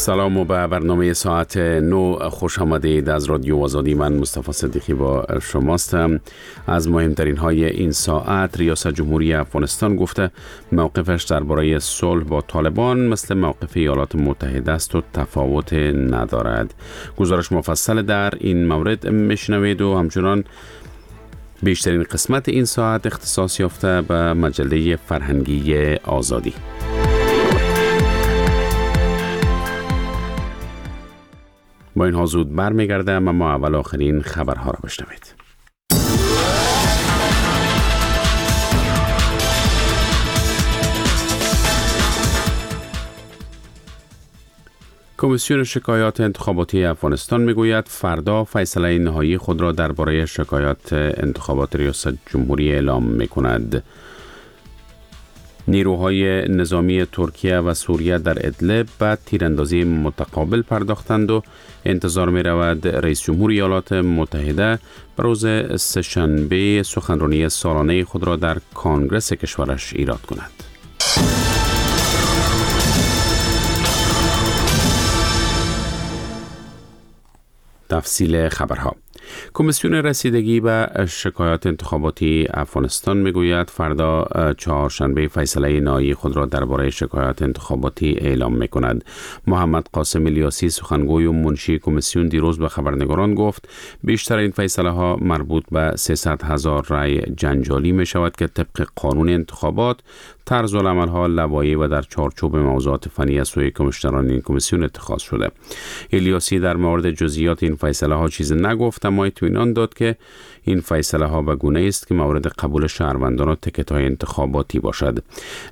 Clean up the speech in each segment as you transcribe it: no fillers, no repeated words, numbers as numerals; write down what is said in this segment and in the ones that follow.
سلام و به برنامه ساعت 9 خوش آمدید. از رادیو آزادی من مصطفی صدیقی با شماستم. از مهمترین های این ساعت: ریاست جمهوری افغانستان گفته موقفش درباره صلح با طالبان مثل موقف ایالات متحده است و تفاوت ندارد. گزارش مفصل در این مورد میشنوید و همچنان بیشترین قسمت این ساعت اختصاص یافته به مجله فرهنگی آزادی. با اینها زود برمیگردم، اما اول آخرین خبرها را بشنوید. کمیسیون شکایات انتخاباتی افغانستان میگوید فردا فیصله نهایی خود را درباره شکایات انتخابات ریاست جمهوری اعلام میکند. نیروهای نظامی ترکیه و سوریه در ادلب به تیراندازی متقابل پرداختند و انتظار می رود رئیس جمهور ایالات متحده به روز سه‌شنبه سخنرانی سالانه خود را در کنگره کشورش ایراد کند. تفصیل خبرها. کمیسیون رسیدگی به شکایات انتخاباتی افغانستان میگوید فردا چهارشنبه فیصله نهایی خود را درباره شکایات انتخاباتی اعلام میکند. محمد قاسم الیاسی، سخنگوی و منشی کمیسیون، دیروز به خبرنگاران گفت بیشتر این فیصله ها مربوط به 300,000 رای جنجالی می شود که طبق قانون انتخابات طرز العمل ها لوایح و در چارچوب موضوعات فنی از سوی کمیشنران این کمیسیون اتخاذ شده. الیاسی در مورد جزئیات این فیصله ها چیزی نگفت، اما اطمینان داد که این فیصله ها به گونه است که مورد قبول شهروندان و تکت های انتخاباتی باشد.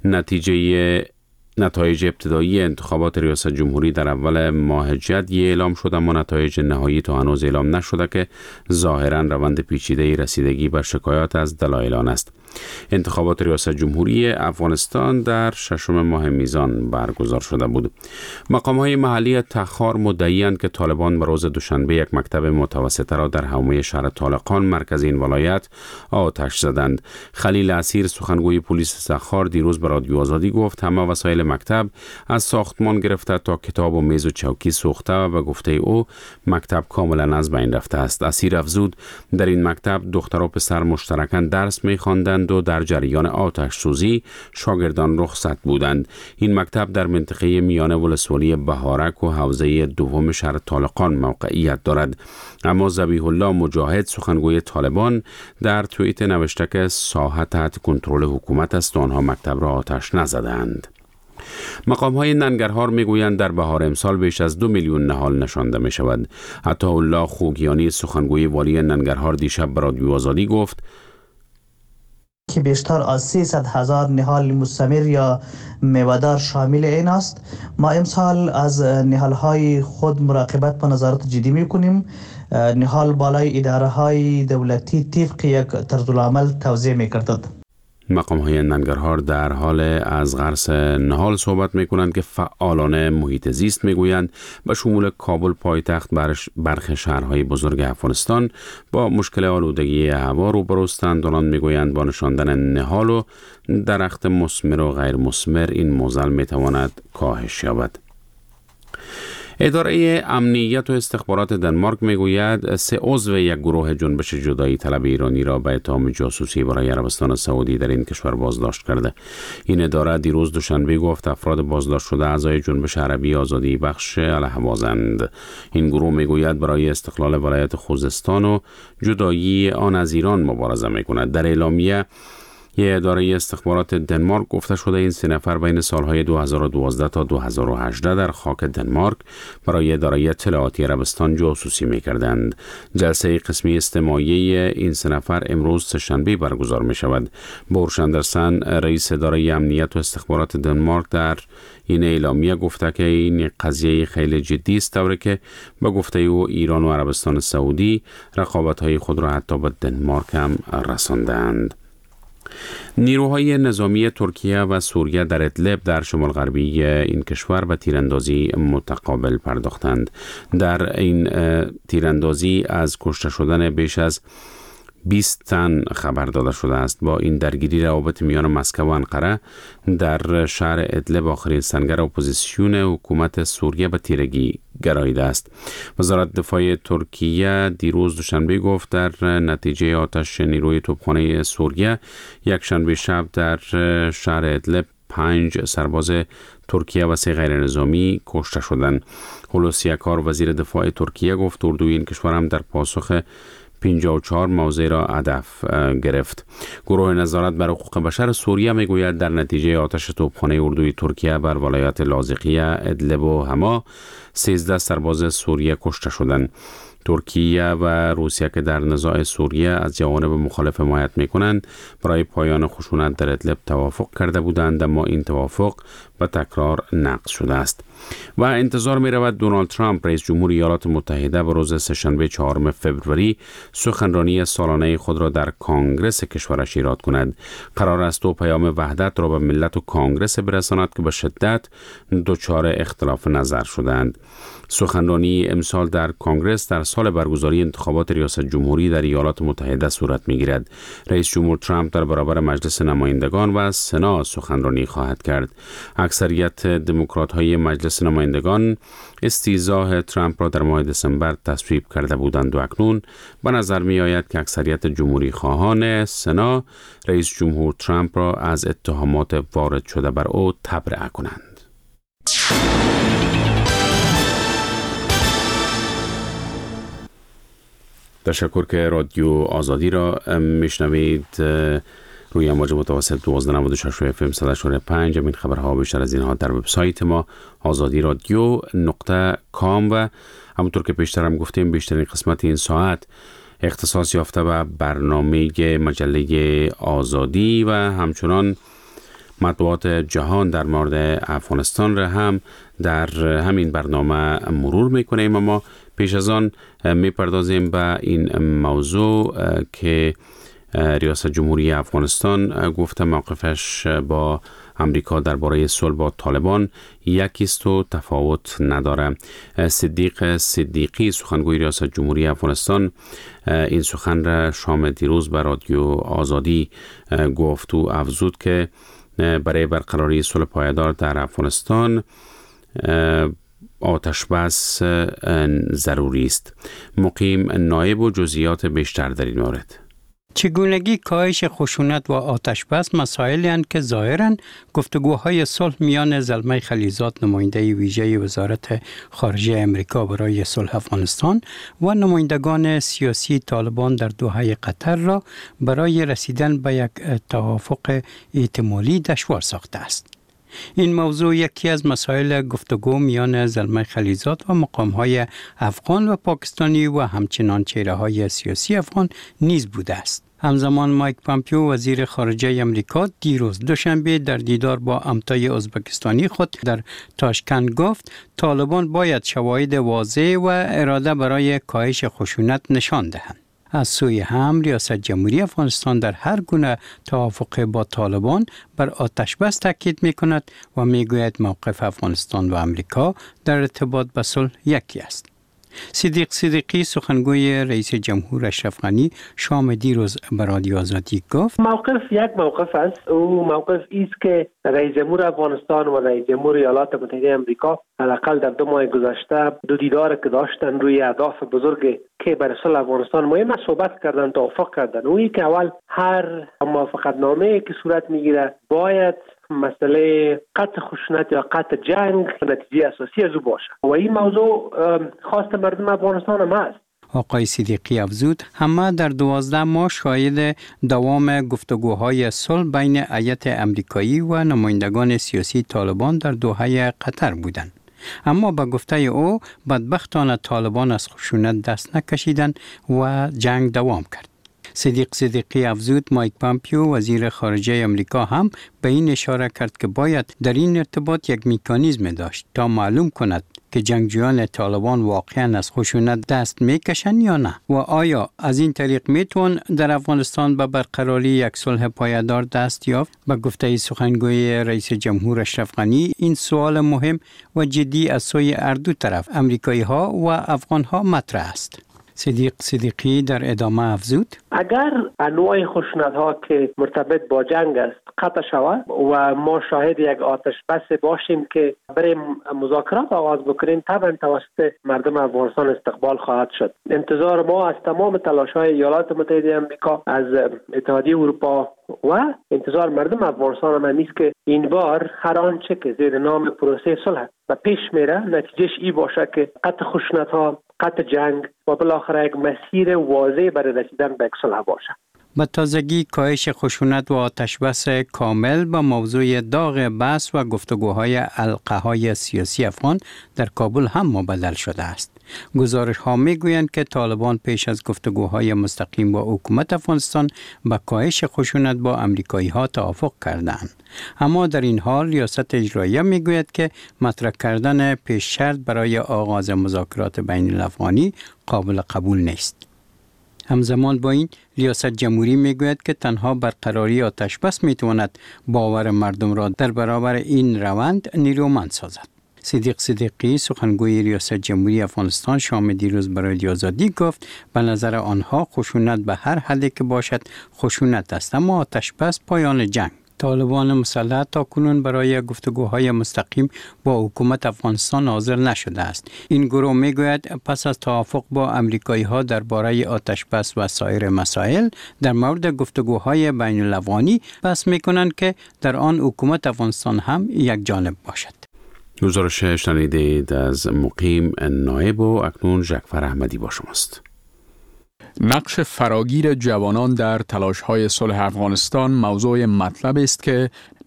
نتایج ابتدایی انتخابات ریاست جمهوری در اول ماه جدی اعلام شده، اما نتایج نهایی تا هنوز اعلام نشده که ظاهرا روند پیچیده رسیدگی به شکایات از دلایل آن است. انتخابات ریاست جمهوری افغانستان در 6 ماه میزان برگزار شده بود. مقام‌های محلی تخار مدعی‌اند که طالبان به روز دوشنبه یک مکتب متوسطه را در حومه شهر طالقان مرکز این ولایت آتش زدند. خلیل اسیر، سخنگوی پلیس تخار، دیروز به رادیو آزادی گفت همه وسایل مکتب از ساختمان گرفته تا کتاب و میز و چوکی سوخته و به گفته او مکتب کاملا از بین رفته است. اسیر افزود در این مکتب دختر و پسر مشترکاً درس می‌خواندند و در جریان آتش سوزی شاگردان رخصت بودند. این مکتب در منطقه میانه ولسوالی بهارک و حوزه دوم شهر طالقان موقعیت دارد. اما ذبیح الله مجاهد، سخنگوی طالبان، در توییت نوشته که ساحه تحت کنترل حکومت است و آنها مکتب را آتش نزدند. مقام‌های ننگرهار میگویند در بهار امسال بیش از 2 میلیون نهال نشانده می شود. عطاالله خوگیانی، سخنگوی والی ننگرهار، دیشب به رادیو آزادی گفت که بیشتر از 300,000 نهال مستمر یا میوه‌دار شامل این است. ما امسال از نهال‌های خود مراقبت و نظارت جدی می‌کنیم. نهال بالای اداره‌های دولتی طبق یک طرزالعمل توزیع می‌گردد. مقام‌های ننگرهار در حال از غرس نهال صحبت می‌کنند که فعالان محیط زیست می‌گویند به شمول کابل پایتخت برخی شهرهای بزرگ افغانستان با مشکل آلودگی هوا روبروستند. آنان می‌گویند با نشاندن نهال و درخت مثمر و غیر مثمر این معضل می‌تواند کاهش یابد. اداره امنیت و استخبارات دنمارک میگوید 3 عضو یک گروه جنبش جدایی طلب ایرانی را به اتهام جاسوسی برای عربستان سعودی در این کشور بازداشت کرده. این اداره دیروز دوشنبه گفت افراد بازداشت شده اعضای جنبش عربی آزادی بخش الهوازند. این گروه میگوید برای استقلال ولایت خوزستان و جدایی آن از ایران مبارزه میکند. در اعلامیه اداره استخبارات دنمارک گفته شده این 3 نفر بین سالهای 2012 تا 2018 در خاک دنمارک برای اداره اطلاعاتی عربستان جاسوسی می‌کردند. جلسه قسمی استماعی این 3 نفر امروز سه‌شنبه برگزار می‌شود. بورش اندرسن، رئیس اداره امنیت و استخبارات دنمارک، در این اعلامیه گفته که این قضیه خیلی جدی است، طوری که به گفته او ایران و عربستان سعودی رقابت‌های خود را حتی به دنمارک هم رساندند. نیروهای نظامی ترکیه و سوریه در ادلب در شمال غربی این کشور به تیراندازی متقابل پرداختند. در این تیراندازی از کشته شدن بیش از 20 تن خبر داده شده است. با این درگیری روابط میان مسکو و انقره در شهر ادلب آخرین سنگر اپوزیسیون حکومت سوریه به تیرگی گراییده است. وزارت دفاع ترکیه دیروز دوشنبه گفت در نتیجه آتش نیروی توپخانه سوریه یک شنبه شب در شهر ادلب 5 سرباز ترکیه و 3 غیر نظامی کشته شدند. هولوسی اکار وزیر دفاع ترکیه گفت اردوی این کشور هم در پاسخ 54 موضع را هدف گرفت. گروه نظارت بر حقوق بشر سوریه میگوید در نتیجه آتش توپخانه اردوی ترکیه بر ولایت لاذقیه، ادلب و حما 13 سرباز سوریه کشته شدند. ترکیه و روسیه که در نزاع سوریه از جوانب مخالف حمایت میکنند برای پایان خشونت در ادلب توافق کرده بودند، اما این توافق به تکرار نقض شده است. و انتظار می رود دونالد ترامپ رئیس جمهور ایالات متحده به روز سه‌شنبه 4 فوریه سخنرانی سالانه خود را در کانگرس کشورش ایراد کند. قرار است او پیام وحدت را به ملت و کانگرس برساند که به شدت دچار اختلاف نظر شدند. سخنرانی امسال در کانگرس در سال برگزاری انتخابات ریاست جمهوری در ایالات متحده صورت می‌گیرد. رئیس جمهور ترامپ در برابر مجلس نمایندگان و سنا سخنرانی خواهد کرد. اکثریت دموکرات‌های مجلس نمایندگان استیضاح ترامپ را در ماه دسامبر تصویب کرده بودند و اکنون به نظر می‌آید که اکثریت جمهوری خواهان سنا رئیس جمهور ترامپ را از اتهامات وارد شده بر او تبرئه کنند. تشکر که رادیو آزادی را میشنوید روی امواج متوسط 1296 اف ام 100.5. این خبرها بیشتر از اینها در وبسایت ما azadi.radio.com و همونطور که پیشتر هم گفتیم بیشترین قسمت این ساعت اختصاص یافته به برنامه مجله آزادی و همچنان مطبوعات جهان در مورد افغانستان را هم در همین برنامه مرور میکنیم. اما پیش از آن میپردازیم به این موضوع که ریاست جمهوری افغانستان گفته موقفش با امریکا درباره صلح با طالبان یکی است و تفاوت نداره. صدیق صدیقی سخنگوی ریاست جمهوری افغانستان این سخن را شام دیروز به رادیو آزادی گفت و افزود که برای برقراری صلح پایدار در افغانستان آتش بس ضروری است. مقیم نایب و جزئیات بیشتر در این مورد. چگونگی کاهش خشونت و آتش بس مسائلی هستند که ظاهراً گفتگوهای صلح میان زلمه خلیزات نماینده ویژه وزارت خارجه امریکا برای صلح افغانستان و نمایندگان سیاسی طالبان در دوحه قطر را برای رسیدن به یک توافق احتمالی دشوار ساخته است. این موضوع یکی از مسائل گفتگو میان زلمه خلیزات و مقام‌های افغان و پاکستانی و همچنان چهره‌های سیاسی افغان نیز بوده است. همزمان مایک پامپیو وزیر خارجه امریکا دیروز دوشنبه در دیدار با همتای ازبکستانی خود در تاشکند گفت طالبان باید شواهد واضح و اراده برای کاهش خشونت نشان دهند. از سوی هم ریاست جمهوری افغانستان در هر گونه توافق با طالبان بر آتش بس تاکید می‌کند و می‌گوید موقف افغانستان و امریکا در ارتباط به صلح یکی است. صدیق صدیقی سخنگوی رئیس جمهور اشرف غنی شام دیروز به رادیو آزادی گفت موقف یک موقف است. او موقف است که رئیس جمهور افغانستان و رئیس جمهور ایالات متحده آمریکا حداقل در 2 ماه گذشته دو دیدار که داشتن روی اهداف بزرگ که برای صلح افغانستان مهم صحبت کردن، توافق کردن. اویی که اول هر موافقتنامه که صورت میگیره باید مسئله قطع خشونت یا قطع جنگ نتیجه اساسی از او باشه و این موضوع خواست مردم افغانستان هم هست. آقای صدیقی افزود همه در 12 ماه شاهد دوام گفتگوهای صلح بین هیئت امریکایی و نمایندگان سیاسی طالبان در دوحه قطر بودند. اما به گفته او بدبختانه طالبان از خشونت دست نکشیدند و جنگ دوام کرد. صدیق صدیقی افزود مایک پامپیو وزیر خارجه امریکا هم به این اشاره کرد که باید در این ارتباط یک مکانیزم داشت تا معلوم کند که جنگجویان طالبان واقعا از خشونت دست میکشند یا نه و آیا از این طریق میتون در افغانستان به برقراری یک صلح پایدار دست یافت. به گفته سخنگوی رئیس جمهور اشرف غنی این سوال مهم و جدی از سوی هر دو طرف امریکایی ها و افغان ها مطرح است. صدیق صدیقی در ادامه افزود: اگر انواع خشونت‌ها که مرتبط با جنگ است قطع شود و ما شاهد یک آتش بس باشیم که برای مذاکرات آغاز بکنیم، طبعا توسط مردم افغانستان استقبال خواهد شد. انتظار ما از تمام تلاش‌های ایالات متحده آمریکا، از اتحادیه اروپا و انتظار مردم افغانستان هم نیست که این بار هر آنچه که زیر نام پروسه صلح و پیش میره نتیجهش ای باشه که قطع خشونت‌ها، قطع جنگ و بالاخره یک مسیر واضح برای رسیدن به صلح باشه. به تازگی کاهش خشونت و آتشبس کامل با موضوع داغ بحث و گفتگوهای حلقه‌های سیاسی افغان در کابل هم مبدل شده است. گزارش‌ها می‌گویند که طالبان پیش از گفتگوهای مستقیم با حکومت افغانستان به کاهش خشونت با آمریکایی‌ها توافق کردند. اما در این حال ریاست اجراییه می‌گوید که مطرح کردن پیش شرط برای آغاز مذاکرات بین الافغانی قابل قبول نیست. همزمان با این ریاست جمهوری میگوید که تنها برقراری آتشبس میتواند باور مردم را در برابر این روند نیرومند سازد. صدیق صدیقی سخنگوی ریاست جمهوری افغانستان شام دیروز به رادیو آزادی گفت به نظر آنها خشونت به هر حدی که باشد خشونت است، اما آتشبس پایان جنگ. طالبان مسلح تاکنون برای گفتگوهای مستقیم با حکومت افغانستان حاضر نشده است. این گروه میگوید پس از توافق با آمریکایی‌ها درباره آتشبس و سایر مسائل در مورد گفتگوهای بین الافغانی بحث میکنند که در آن حکومت افغانستان هم یک جانب باشد. گزارش شنیدید از مقیم نایب و اکنون ژکفر احمدی با شماست. نقش فراگیر جوانان در تلاش‌های صلح افغانستان موضوع مطلب است که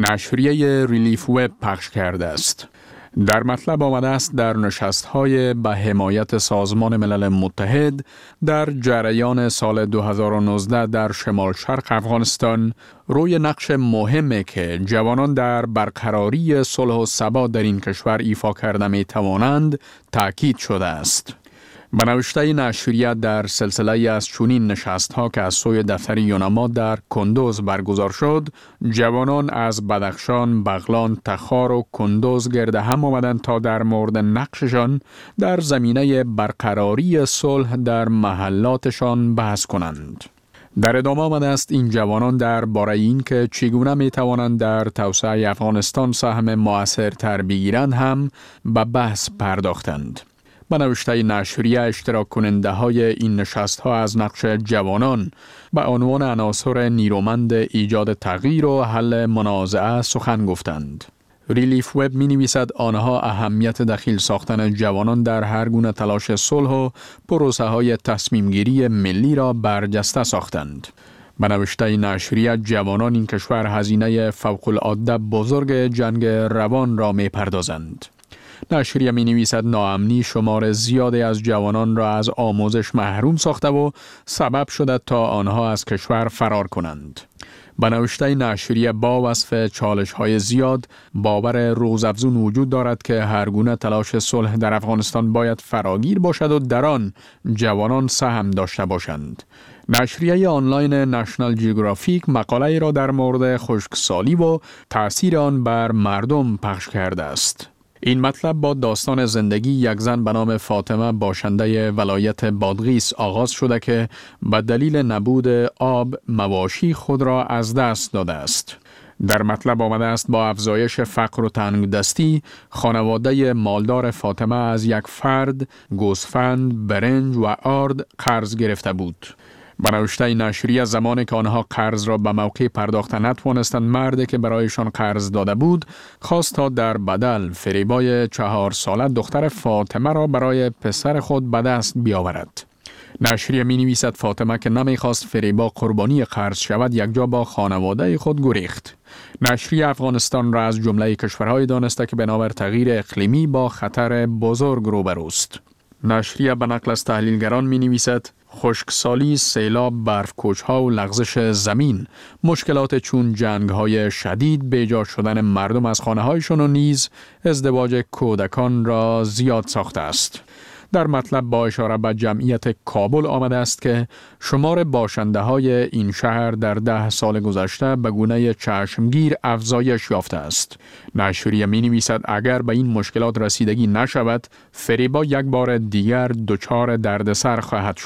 نشریه ریلیف وب پخش کرده است. در مطلب آمده است در نشست‌های به حمایت سازمان ملل متحد در جریان سال 2019 در شمال شرق افغانستان روی نقش مهمی که جوانان در برقراری صلح و ثبات در این کشور ایفا کرده می توانند تاکید شده است. به نوشته نشریه در سلسله از چنین نشست‌ها که از سوی دفتر یونما در کندوز برگزار شد، جوانان از بدخشان، بغلان، تخار و کندوز گرد هم آمدند تا در مورد نقششان در زمینه برقراری صلح در محلاتشان بحث کنند. در ادامه آمده است این جوانان در باره این که چگونه می توانند در توسعه افغانستان سهم مؤثرتر بگیرند هم به بحث پرداختند. به نوشته نشریه اشتراک کننده های این نشست ها از نقش جوانان به عنوان عناصر نیرومند ایجاد تغییر و حل منازعه سخن گفتند. ریلیف وب می نویسد آنها اهمیت دخیل ساختن جوانان در هر گونه تلاش صلح و پروسه های تصمیم گیری ملی را برجسته ساختند. به نوشته نشریه جوانان این کشور هزینه فوق العاده بزرگ جنگ روان را می پردازند. نشریه می نویسد ناامنی شمار زیادی از جوانان را از آموزش محروم ساخته و سبب شده تا آنها از کشور فرار کنند. به نوشته نشریه با وصف چالش‌های زیاد، باور روزافزون وجود دارد که هر گونه تلاش صلح در افغانستان باید فراگیر باشد و در آن جوانان سهم داشته باشند. نشریه آنلاین نشنال جیوگرافیک مقاله را در مورد خشکسالی و تأثیر آن بر مردم پخش کرده است. این مطلب با داستان زندگی یک زن به نام فاطمه باشنده ولایت بادغیس آغاز شده که به دلیل نبود آب مواشی خود را از دست داده است. در مطلب آمده است با افزایش فقر و تنگدستی خانواده مالدار فاطمه از یک فرد گوسفند، برنج و آرد قرض گرفته بود. به نوشته نشریه زمانی که آنها قرض را به موقع پرداخت نتوانستند، مردی که برایشان قرض داده بود خواست تا در بدل فریبای 4 ساله دختر فاطمه را برای پسر خود به دست بیاورد. نشریه می نویسد فاطمه که نمیخواست فریبا قربانی قرض شود یک جا با خانواده خود گریخت. نشریه افغانستان را از جمله کشورهای دانسته که بنابر تغییر اقلیمی با خطر بزرگ روبروست. نشریه به نقل از تحلیلگران می نویسد خشکسالی، سیلاب، برف‌کوچ‌ها و لغزش زمین، مشکلات چون جنگ‌های شدید، بیجا شدن مردم از خانه‌هایشان و نیز ازدواج کودکان را زیاد ساخته است. در مطلب با اشاره به جمعیت کابل آمده است که شمار باشنده های این شهر در 10 سال گذشته به گونه چشمگیر افزایش یافته است. نشریه می نویسد اگر به این مشکلات رسیدگی نشود، فریبا یک بار دیگر دچار دردسر خواهد شد.